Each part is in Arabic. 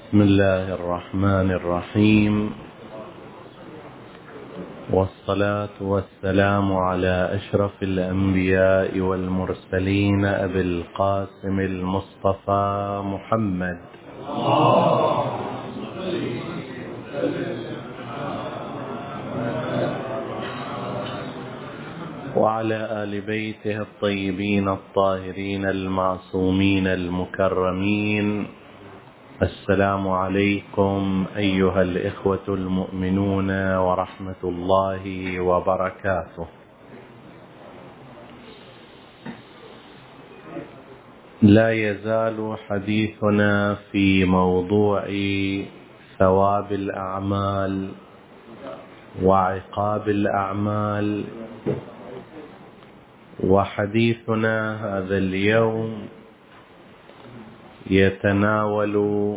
بسم الله الرحمن الرحيم، والصلاة والسلام على أشرف الأنبياء والمرسلين أبي القاسم المصطفى محمد وعلى آل بيته الطيبين الطاهرين المعصومين المكرمين. السلام عليكم أيها الإخوة المؤمنون ورحمة الله وبركاته. لا يزال حديثنا في موضوع ثواب الأعمال وعقاب الأعمال، وحديثنا هذا اليوم يتناول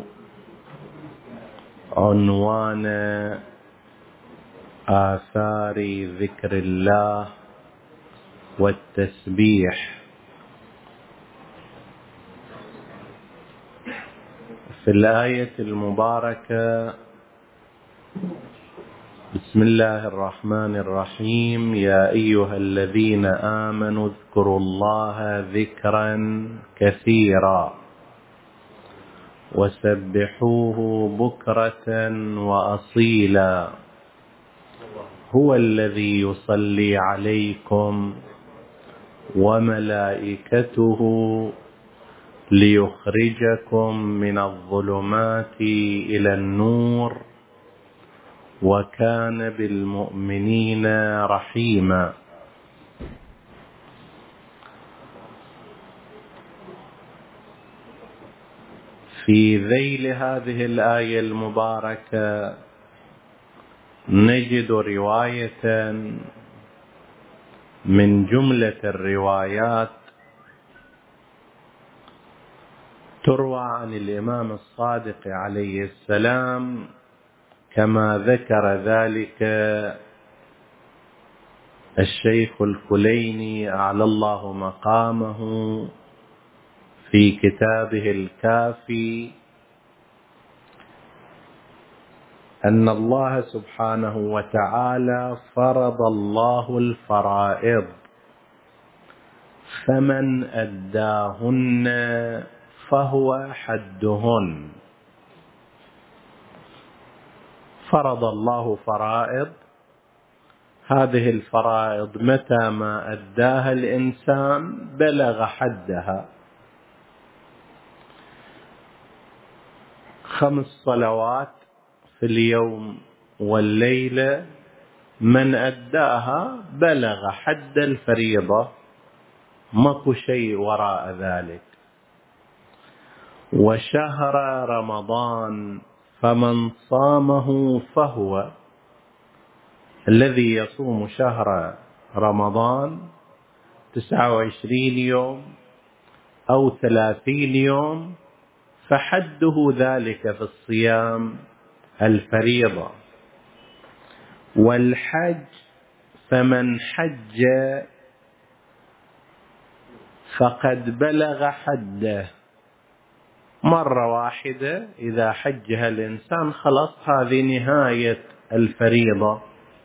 عنوان آثار ذكر الله والتسبيح. في الآية المباركة بسم الله الرحمن الرحيم: يا أيها الذين آمنوا اذكروا الله ذكرا كثيرا وسبحوه بكرة وأصيلا هو الذي يصلي عليكم وملائكته ليخرجكم من الظلمات إلى النور وكان بالمؤمنين رحيما. في ذيل هذه الآية المباركة نجد رواية من جملة الروايات تروى عن الإمام الصادق عليه السلام، كما ذكر ذلك الشيخ الكليني أعلى الله مقامه في كتابه الكافي، أن الله سبحانه وتعالى فرض الله الفرائض، فمن أداهن فهو حدهن. فرض الله فرائض، هذه الفرائض متى ما أداها الإنسان بلغ حدها. 5 صلوات في اليوم والليلة من أداها بلغ حد الفريضة، ماكو شيء وراء ذلك. وشهر رمضان فمن صامه فهو، الذي يصوم شهر رمضان 29 يوم أو 30 يوم فحده ذلك في الصيام الفريضة. والحج فمن حج فقد بلغ حده، مرة واحدة إذا حجها الإنسان خلاص هذه نهاية الفريضة.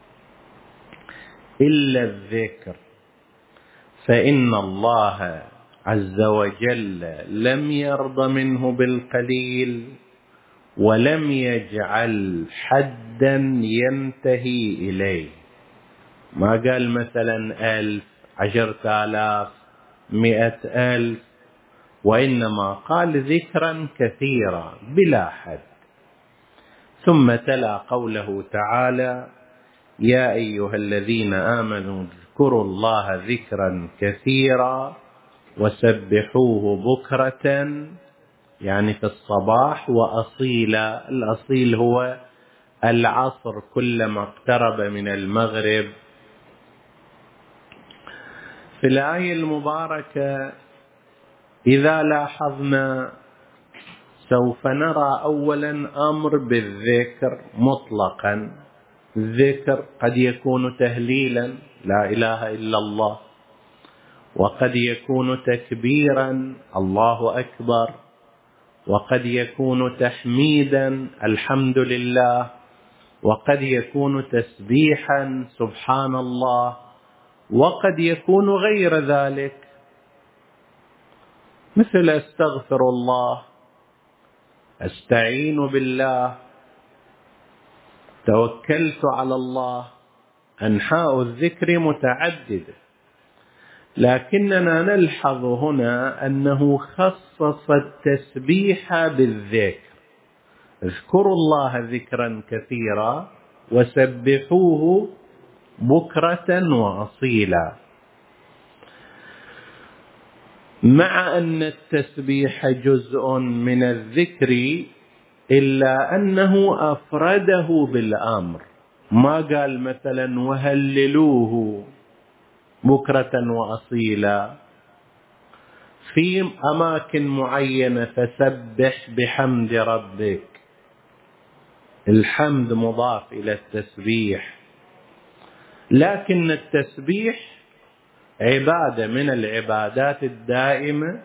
إلا الذكر، فإن الله عز وجل لم يرض منه بالقليل ولم يجعل حدا ينتهي إليه. ما قال مثلا 1000 10,000 100,000، وإنما قال ذكرا كثيرا بلا حد. ثم تلا قوله تعالى: يا أيها الذين آمنوا اذكروا الله ذكرا كثيرا وسبحوه بكرة، يعني في الصباح، وأصيلا. الأصيل هو العصر كلما اقترب من المغرب. في الآية المباركة إذا لاحظنا سوف نرى أولا أمر بالذكر مطلقا. الذكر قد يكون تهليلا لا إله إلا الله، وقد يكون تكبيرا الله أكبر، وقد يكون تحميدا الحمد لله، وقد يكون تسبيحا سبحان الله، وقد يكون غير ذلك، مثل استغفر الله، استعين بالله، توكلت على الله. أنحاء الذكر متعددة، لكننا نلحظ هنا أنه خصص التسبيح بالذكر. اذكروا الله ذكرا كثيرا وسبحوه بكرة وأصيلا. مع أن التسبيح جزء من الذكر، إلا أنه أفرده بالأمر، ما قال مثلا وهللوه بكرة وأصيلا. في أماكن معينة فسبح بحمد ربك، الحمد مضاف إلى التسبيح، لكن التسبيح عبادة من العبادات الدائمة،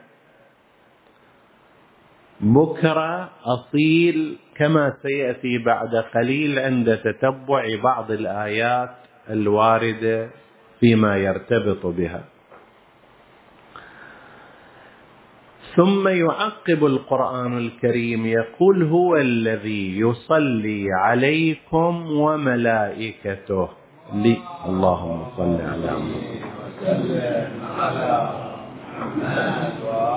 بكرة أصيل، كما سيأتي بعد قليل عند تتبع بعض الآيات الواردة فيما يرتبط بها. ثم يعقب القرآن الكريم يقول هو الذي يصلي عليكم وملائكته اللهم صل على محمد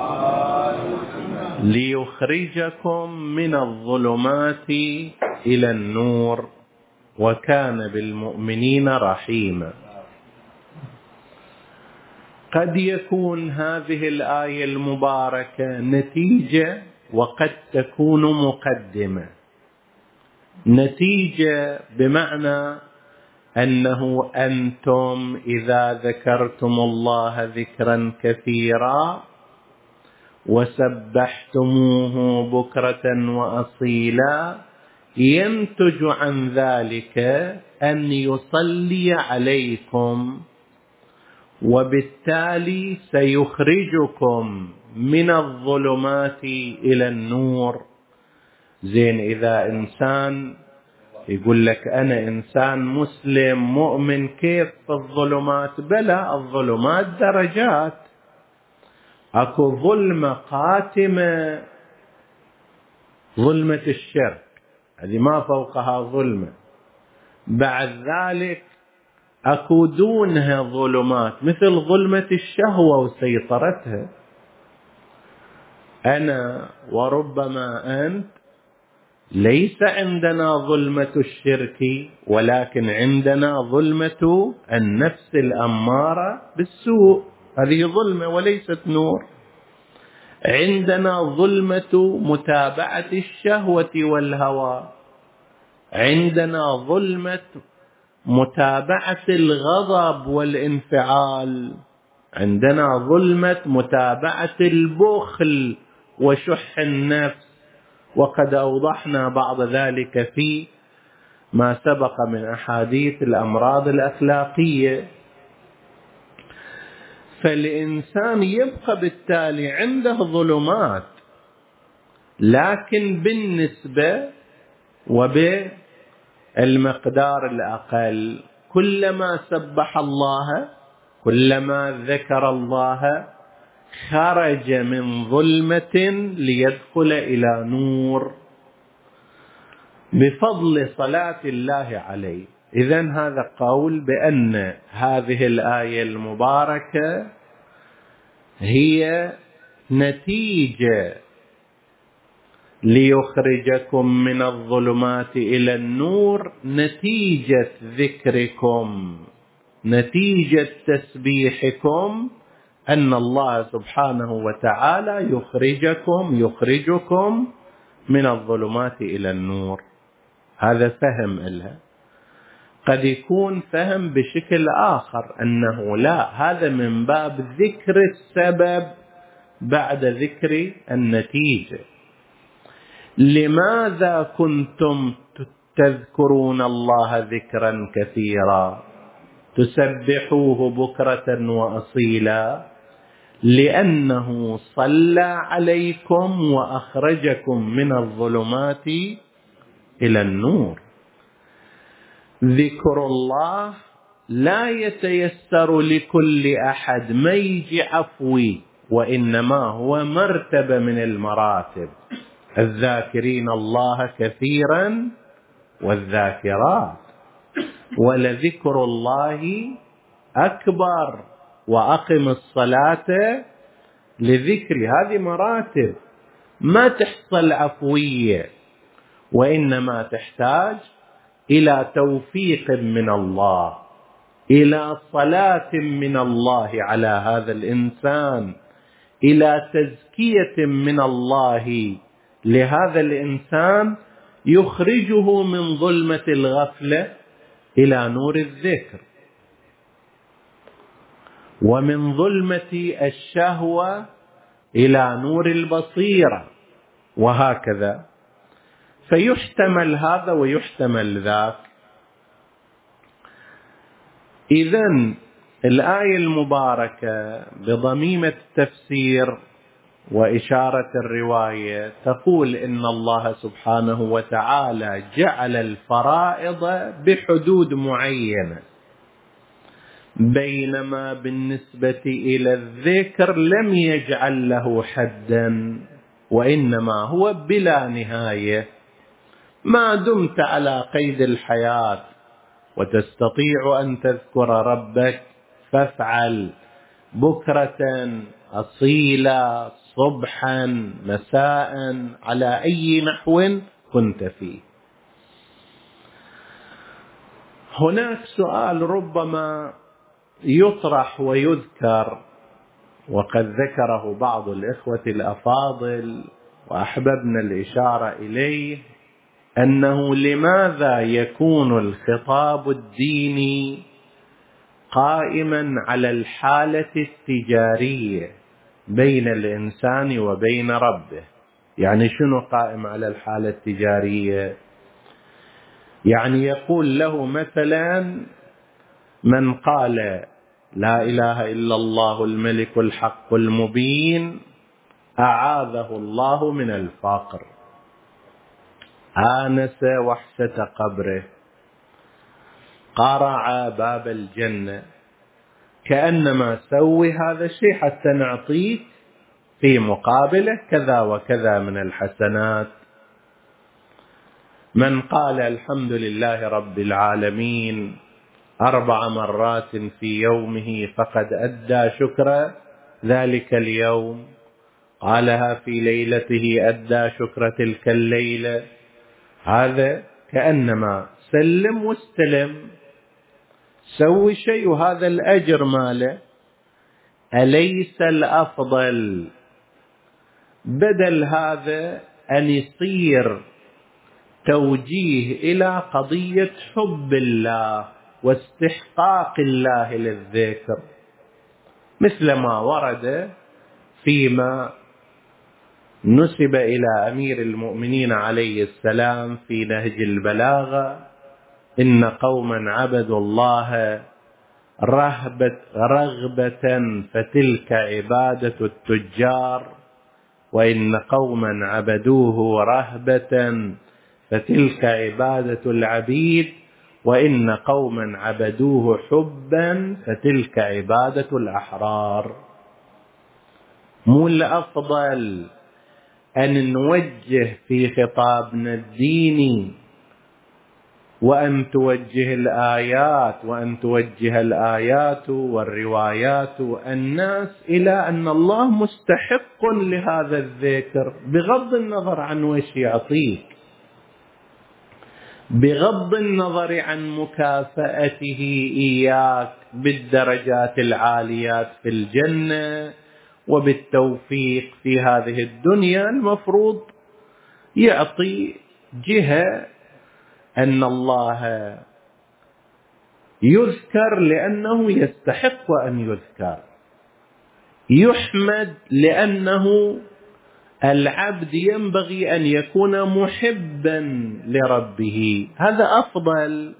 ليخرجكم من الظلمات إلى النور وكان بالمؤمنين رحيما. قد يكون هذه الآية المباركة نتيجة، وقد تكون مقدمة. نتيجة بمعنى أنه أنتم إذا ذكرتم الله ذكرا كثيرا وسبحتموه بكرة وأصيلا، ينتج عن ذلك أن يصلي عليكم، وبالتالي سيخرجكم من الظلمات إلى النور. زين، إذا إنسان يقول لك أنا إنسان مسلم مؤمن، كيف في الظلمات؟ بلى، الظلمات درجات. أكو ظلمة قاتمة، ظلمة الشرك، هذه ما فوقها ظلمة. بعد ذلك أكو دونها ظلمات، مثل ظلمة الشهوة وسيطرتها. أنا وربما أنت ليس عندنا ظلمة الشرك، ولكن عندنا ظلمة النفس الأمارة بالسوء، هذه ظلمة وليست نور. عندنا ظلمة متابعة الشهوة والهوى، عندنا ظلمة متابعة الغضب والانفعال، عندنا ظلمة متابعة البخل وشح النفس، وقد أوضحنا بعض ذلك في ما سبق من أحاديث الأمراض الأخلاقية. فالإنسان يبقى بالتالي عنده ظلمات، لكن بالنسبة وبالمقدار الأقل. كلما سبح الله، كلما ذكر الله، خرج من ظلمة ليدخل إلى نور بفضل صلاة الله عليه. إذن هذا قول بأن هذه الآية المباركة هي نتيجة ليخرجكم من الظلمات إلى النور، نتيجة ذكركم، نتيجة تسبيحكم، أن الله سبحانه وتعالى يخرجكم من الظلمات إلى النور. هذا فهم لها. قد يكون فهم بشكل آخر، أنه لا، هذا من باب ذكر السبب بعد ذكر النتيجة. لماذا كنتم تذكرون الله ذكرا كثيرا، تسبحوه بكرة وأصيلا؟ لأنه صلى عليكم وأخرجكم من الظلمات إلى النور. ذكر الله لا يتيسر لكل أحد ما يجي عفوي، وإنما هو مرتبة من المراتب. الذاكرين الله كثيرا والذاكرات، ولذكر الله أكبر، وأقم الصلاة لذكري. هذه مراتب ما تحصل عفوية، وإنما تحتاج إلى توفيق من الله، إلى صلاة من الله على هذا الإنسان، إلى تزكية من الله لهذا الإنسان يخرجه من ظلمة الغفلة إلى نور الذكر، ومن ظلمة الشهوة إلى نور البصيرة، وهكذا. فيحتمل هذا ويحتمل ذاك. إذن الآية المباركة بضميمة التفسير وإشارة الرواية تقول إن الله سبحانه وتعالى جعل الفرائض بحدود معينة، بينما بالنسبة إلى الذكر لم يجعل له حدا، وإنما هو بلا نهاية. ما دمت على قيد الحياة وتستطيع أن تذكر ربك فافعل، بكرة أصيلا صبحا مساء، على أي نحو كنت فيه. هناك سؤال ربما يطرح ويذكر، وقد ذكره بعض الإخوة الأفاضل وأحببنا الإشارة إليه، أنه لماذا يكون الخطاب الديني قائما على الحالة التجارية بين الإنسان وبين ربه؟ يعني شنو قائم على الحالة التجارية؟ يعني يقول له مثلا من قال لا إله إلا الله الملك الحق المبين أعاذه الله من الفقر، آنس وحشة قبره، قرع باب الجنة، كأنما سوي هذا الشيء حتى نعطيك في مقابله كذا وكذا من الحسنات. من قال الحمد لله رب العالمين 4 مرات في يومه فقد أدى شكر ذلك اليوم، قالها في ليلته أدى شكر تلك الليلة. هذا كأنما سلم واستلم، سوي شيء وهذا الأجر ماله. أليس الأفضل بدل هذا أن يصير توجيه إلى قضية حب الله واستحقاق الله للذكر، مثل ما ورد فيما نسب إلى أمير المؤمنين عليه السلام في نهج البلاغة: إن قوما عبدوا الله رغبة فتلك عبادة التجار، وإن قوما عبدوه رهبة فتلك عبادة العبيد، وإن قوما عبدوه حبا فتلك عبادة الأحرار. مو الأفضل أن نوجه في خطابنا الديني وأن توجه الآيات وأن توجه الآيات والروايات الناس إلى أن الله مستحق لهذا الذكر، بغض النظر عن وش يعطيك، بغض النظر عن مكافأته إياك بالدرجات العاليات في الجنة وبالتوفيق في هذه الدنيا. المفروض يعطي جهة أن الله يذكر لأنه يستحق أن يذكر، يحمد لأنه العبد ينبغي أن يكون محبا لربه. هذا أفضل.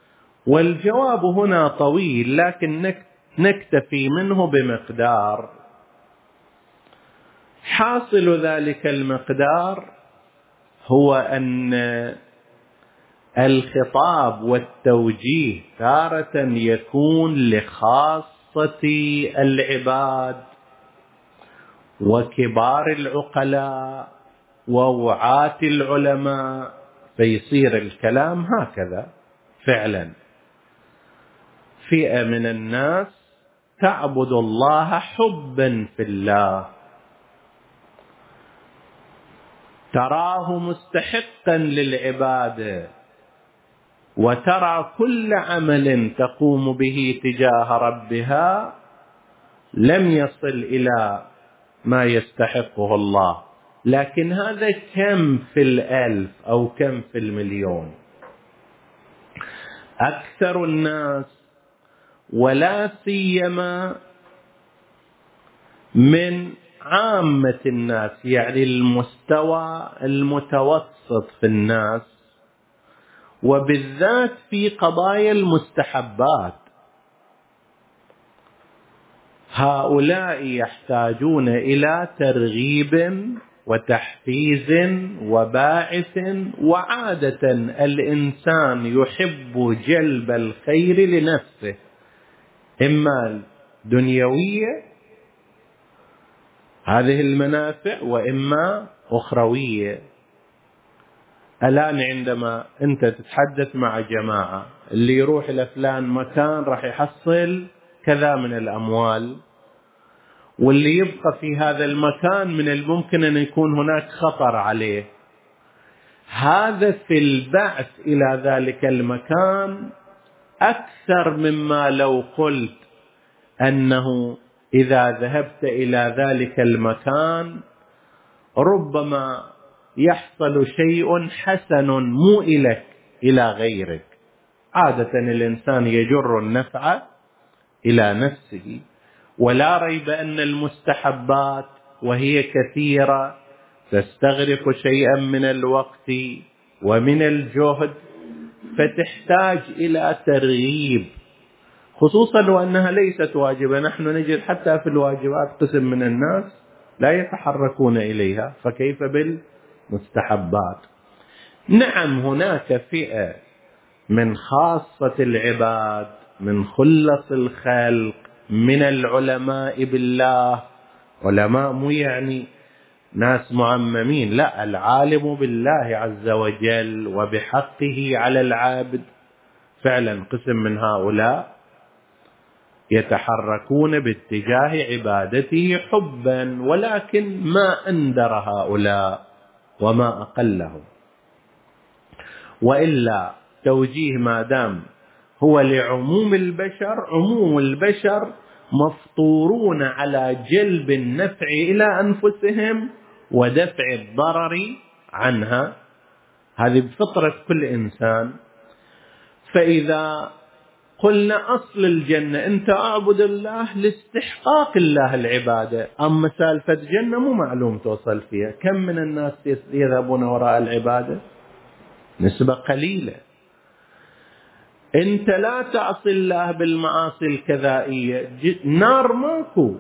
والجواب هنا طويل، لكن نكتفي منه بمقدار. حاصل ذلك المقدار هو أن الخطاب والتوجيه تارة يكون لخاصة العباد وكبار العقلاء ووعاة العلماء، فيصير الكلام هكذا فعلا. فئة من الناس تعبد الله حبا في الله، تراه مستحقا للعبادة، وترى كل عمل تقوم به تجاه ربها لم يصل إلى ما يستحقه الله، لكن هذا كم في الألف أو كم في المليون. أكثر الناس ولا سيما من عامة الناس، يعني المستوى المتوسط في الناس، وبالذات في قضايا المستحبات، هؤلاء يحتاجون إلى ترغيب وتحفيز وباعث. وعادة الإنسان يحب جلب الخير لنفسه، إما دنيوية هذه المنافع وإما أخروية. الآن عندما أنت تتحدث مع جماعة، اللي يروح إلى فلان مكان راح يحصل كذا من الأموال، واللي يبقى في هذا المكان من الممكن أن يكون هناك خطر عليه. هذا في البعث إلى ذلك المكان أكثر مما لو قلت أنه إذا ذهبت إلى ذلك المكان ربما يحصل شيء حسن مو إليك إلى غيرك. عادة الإنسان يجر النفع إلى نفسه، ولا ريب أن المستحبات وهي كثيرة تستغرق شيئا من الوقت ومن الجهد، فتحتاج إلى ترغيب، خصوصا وأنها ليست واجبة. نحن نجد حتى في الواجبات قسم من الناس لا يتحركون إليها، فكيف بالمستحبات؟ نعم هناك فئة من خاصة العباد، من خلص الخلق، من العلماء بالله. علماء مو يعني ناس معممين، لا، العالم بالله عز وجل وبحقه على العابد. فعلا قسم من هؤلاء يتحركون باتجاه عبادته حبا، ولكن ما أندر هؤلاء وما أقلهم. وإلا توجيه ما دام هو لعموم البشر، عموم البشر مفطورون على جلب النفع إلى أنفسهم ودفع الضرر عنها، هذه بفطرة كل إنسان. فإذا قلنا أصل الجنة أنت أعبد الله لاستحقاق الله العبادة، أما سالفة جنة مو معلوم توصل فيها. كم من الناس يذهبون وراء العبادة؟ نسبة قليلة. أنت لا تعصي الله بالمعاصي الكذائية، نار ماكو،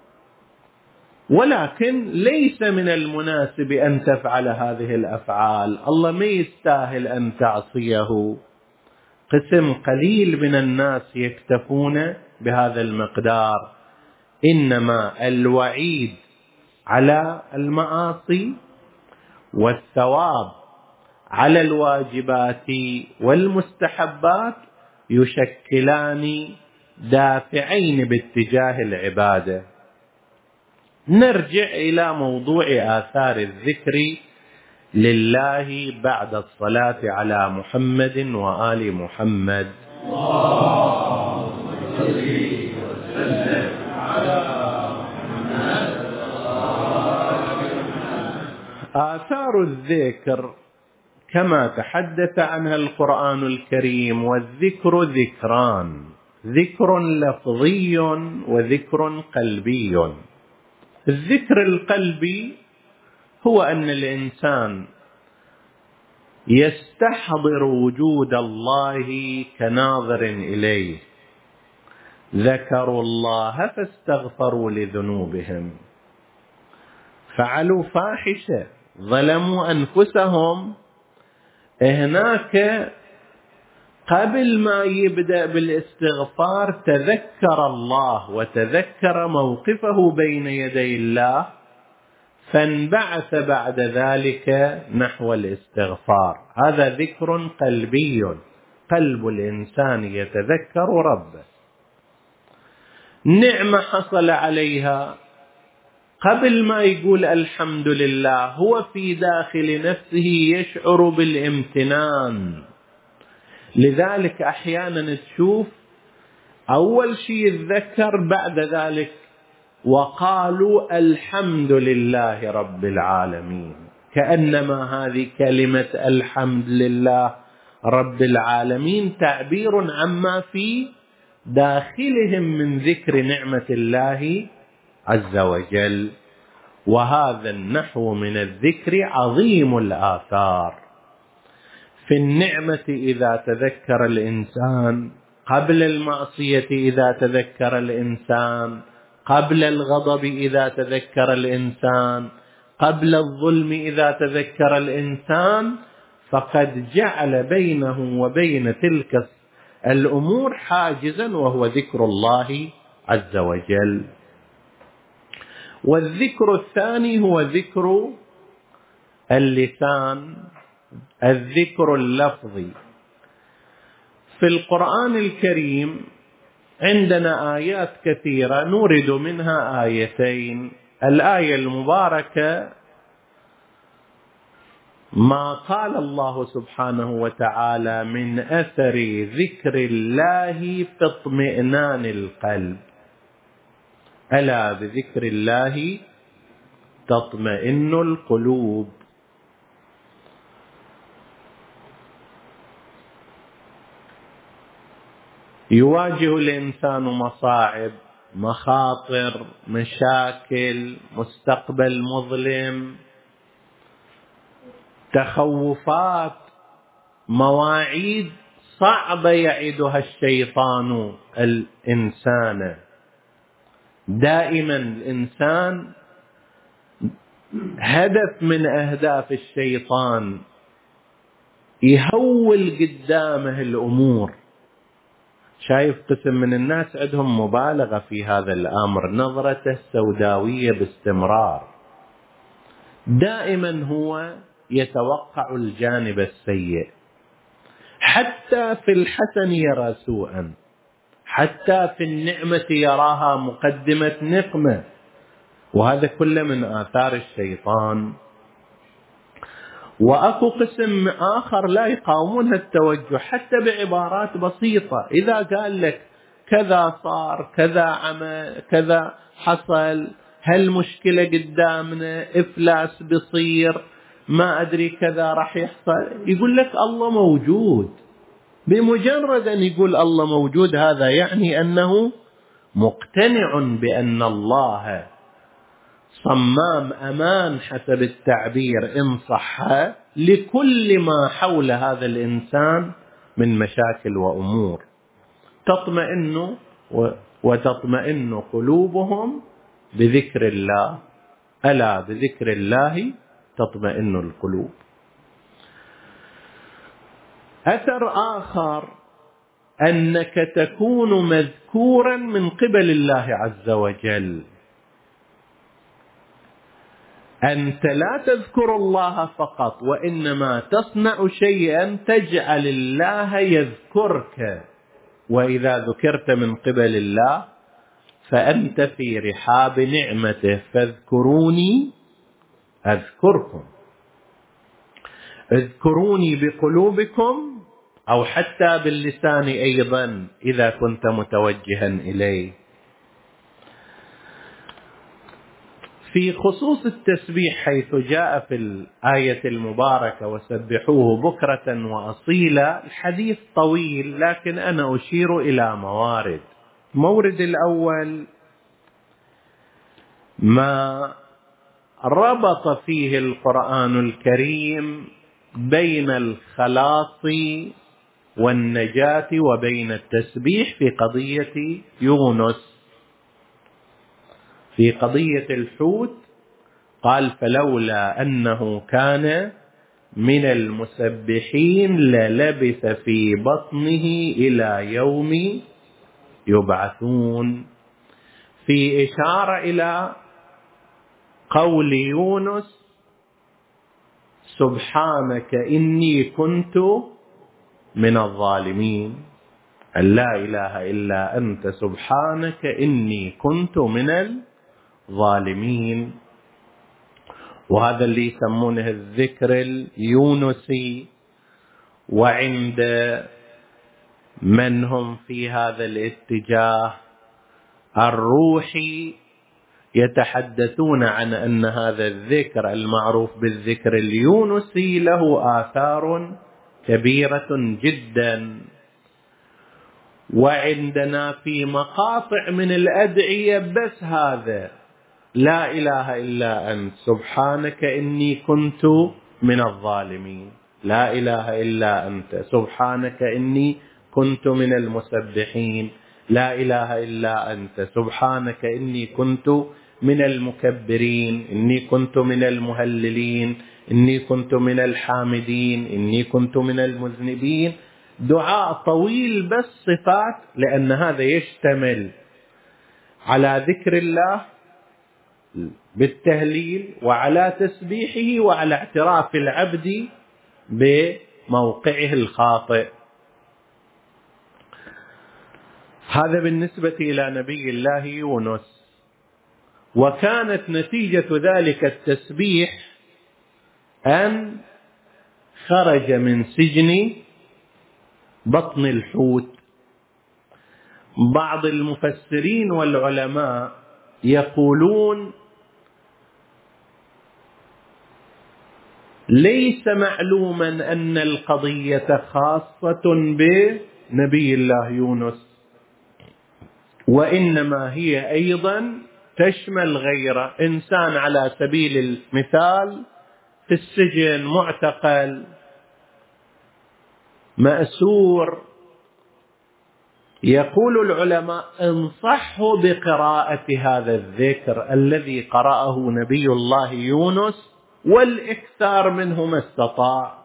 ولكن ليس من المناسب أن تفعل هذه الأفعال. الله ما يستاهل أن تعصيه. قسم قليل من الناس يكتفون بهذا المقدار، إنما الوعيد على المعاصي والثواب على الواجبات والمستحبات يشكلان دافعين باتجاه العبادة. نرجع إلى موضوع آثار الذكر لله بعد الصلاة على محمد وآل محمد. آثار الذكر كما تحدث عنها القرآن الكريم، والذكر ذكران، ذكر لفظي وذكر قلبي. الذكر القلبي هو أن الإنسان يستحضر وجود الله كناظر إليه، ذكروا الله فاستغفروا لذنوبهم، فعلوا فاحشة، ظلموا أنفسهم، هناك قبل ما يبدأ بالاستغفار تذكر الله وتذكر موقفه بين يدي الله، فانبعث بعد ذلك نحو الاستغفار. هذا ذكر قلبي، قلب الإنسان يتذكر ربه. نعمة حصل عليها، قبل ما يقول الحمد لله هو في داخل نفسه يشعر بالامتنان. لذلك أحيانا تشوف أول شيء يتذكر، بعد ذلك وقالوا الحمد لله رب العالمين، كأنما هذه كلمة الحمد لله رب العالمين تعبير عما في داخلهم من ذكر نعمة الله عز وجل. وهذا النحو من الذكر عظيم الآثار. في النعمة إذا تذكر الإنسان، قبل المعصية إذا تذكر الإنسان، قبل الغضب إذا تذكر الإنسان، قبل الظلم إذا تذكر الإنسان، فقد جعل بينه وبين تلك الأمور حاجزا، وهو ذكر الله عز وجل. والذكر الثاني هو ذكر اللسان، الذكر اللفظي. في القرآن الكريم عندنا آيات كثيرة، نورد منها آيتين. الآية المباركة ما قال الله سبحانه وتعالى من أثر ذكر الله في اطمئنان القلب، ألا بذكر الله تطمئن القلوب. يواجه الإنسان مصاعب، مخاطر، مشاكل، مستقبل مظلم، تخوفات، مواعيد صعبة يعدها الشيطان الإنسان. دائما الإنسان هدف من أهداف الشيطان يهول قدامه الأمور. شايف قسم من الناس عندهم مبالغة في هذا الأمر، نظرته السوداوية باستمرار، دائما هو يتوقع الجانب السيء، حتى في الحسن يرى سوءا، حتى في النعمة يراها مقدمة نقمة، وهذا كله من آثار الشيطان. وأكو قسم آخر لا يقاومون التوجه حتى بعبارات بسيطة. إذا قال لك كذا صار، كذا عمل، كذا حصل، هالمشكلة قدامنا، إفلاس بيصير، ما أدري كذا راح يحصل، يقول لك الله موجود. بمجرد أن يقول الله موجود هذا يعني أنه مقتنع بأن الله صمام أمان حسب التعبير إن صح لكل ما حول هذا الإنسان من مشاكل وأمور. تطمئن وتطمئن قلوبهم بذكر الله، ألا بذكر الله تطمئن القلوب. أثر آخر أنك تكون مذكورا من قبل الله عز وجل. أنت لا تذكر الله فقط، وإنما تصنع شيئا تجعل الله يذكرك. وإذا ذكرت من قبل الله فأنت في رحاب نعمته، فاذكروني أذكركم. اذكروني بقلوبكم، أو حتى باللسان أيضا إذا كنت متوجها إليه. في خصوص التسبيح حيث جاء في الآية المباركة وسبحوه بكرة وأصيلا، الحديث طويل لكن أنا أشير إلى موارد. مورد الأول ما ربط فيه القرآن الكريم بين الخلاص والنجاة وبين التسبيح في قضية يونس، في قضية الحوت. قال فلولا أنه كان من المسبحين للبث في بطنه إلى يوم يبعثون، في إشارة إلى قول يونس سبحانك إني كنت من الظالمين، لا إله إلا أنت سبحانك إني كنت من الظالمين. وهذا اللي يسمونه الذكر اليونسي. وعند من هم في هذا الاتجاه الروحي يتحدثون عن أن هذا الذكر المعروف بالذكر اليونسي له آثار كبيرة جدا. وعندنا في مقاطع من الأدعية بس هذا لا إله إلا أنت سبحانك إني كنت من الظالمين، لا إله إلا أنت سبحانك إني كنت من المسبحين، لا إله إلا أنت سبحانك إني كنت من المكبرين، إني كنت من المهللين، إني كنت من الحامدين، إني كنت من المذنبين. دعاء طويل بس صفات، لأن هذا يشتمل على ذكر الله بالتهليل وعلى تسبيحه وعلى اعتراف العبد بموقعه الخاطئ. هذا بالنسبة إلى نبي الله يونس. وكانت نتيجة ذلك التسبيح أن خرج من سجن بطن الحوت. بعض المفسرين والعلماء يقولون ليس معلوما أن القضية خاصة بنبي الله يونس، وإنما هي أيضا تشمل غيره. إنسان على سبيل المثال في السجن، معتقل، مأسور، يقول العلماء انصحوا بقراءة هذا الذكر الذي قرأه نبي الله يونس والإكثار منه ما استطاع،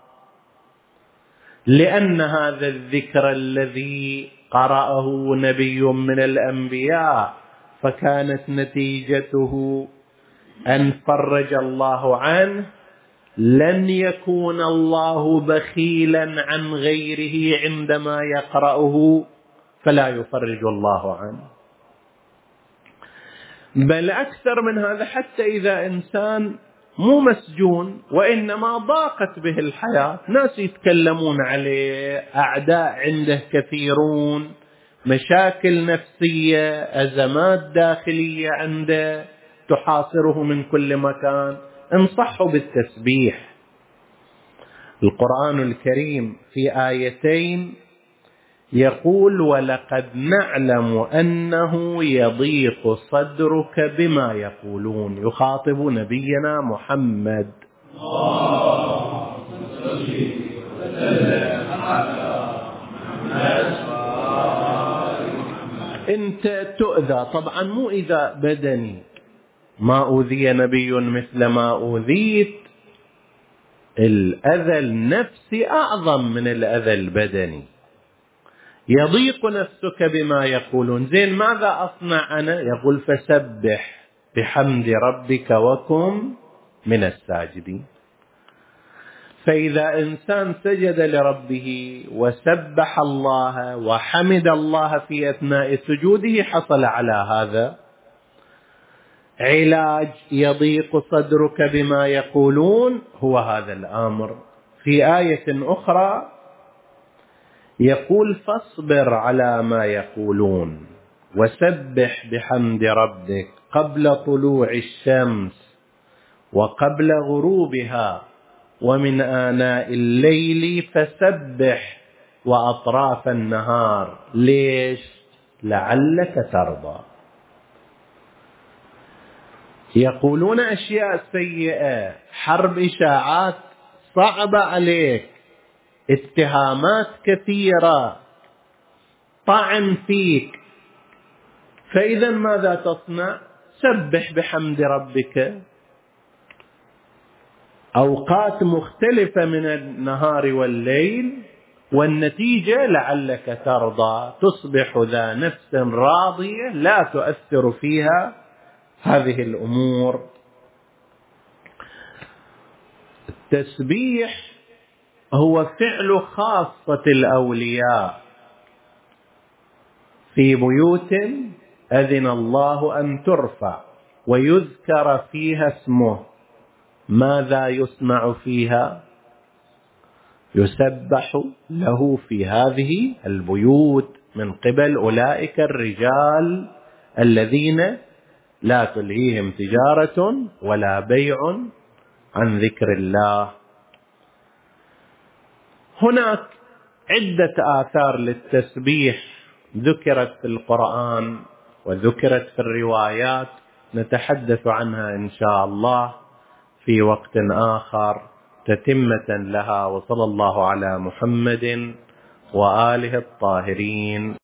لأن هذا الذكر الذي قرأه نبي من الأنبياء فكانت نتيجته أن فرج الله عنه، لن يكون الله بخيلا عن غيره عندما يقرأه فلا يفرج الله عنه. بل أكثر من هذا، حتى إذا إنسان مو مسجون وإنما ضاقت به الحياة، ناس يتكلمون عليه، أعداء عنده كثيرون، مشاكل نفسية، أزمات داخلية عنده تحاصره من كل مكان، انصحوا بالتسبيح. القرآن الكريم في آيتين يقول ولقد نعلم أنه يضيق صدرك بما يقولون، يخاطب نبينا محمد. انت تؤذى، طبعا مو إذى بدني، ما أوذي نبي مثل ما أوذيت. الأذى النفسي أعظم من الأذى البدني. يضيق نفسك بما يقولون، زين ماذا أصنع أنا؟ يقول فسبح بحمد ربك وكن من الساجدين. فإذا إنسان سجد لربه وسبح الله وحمد الله في أثناء سجوده حصل على هذا علاج. يضيق صدرك بما يقولون هو هذا الأمر. في آية أخرى يقول فاصبر على ما يقولون وسبح بحمد ربك قبل طلوع الشمس وقبل غروبها ومن آناء الليل فسبح وأطراف النهار. ليش؟ لعلك ترضى. يقولون أشياء سيئة، حرب إشاعات صعبة عليك، اتهامات كثيرة، طعن فيك، فإذا ماذا تصنع؟ سبح بحمد ربك أوقات مختلفة من النهار والليل، والنتيجة لعلك ترضى، تصبح ذا نفس راضية لا تؤثر فيها هذه الأمور. التسبيح هو فعل خاصة الأولياء في بيوت أذن الله أن ترفع ويذكر فيها اسمه. ماذا يسمع فيها؟ يسبح له في هذه البيوت من قبل أولئك الرجال الذين لا تلهيهم تجارة ولا بيع عن ذكر الله. هناك عدة آثار للتسبيح ذكرت في القرآن وذكرت في الروايات، نتحدث عنها إن شاء الله في وقت آخر تتمة لها. وصلى الله على محمد وآله الطاهرين.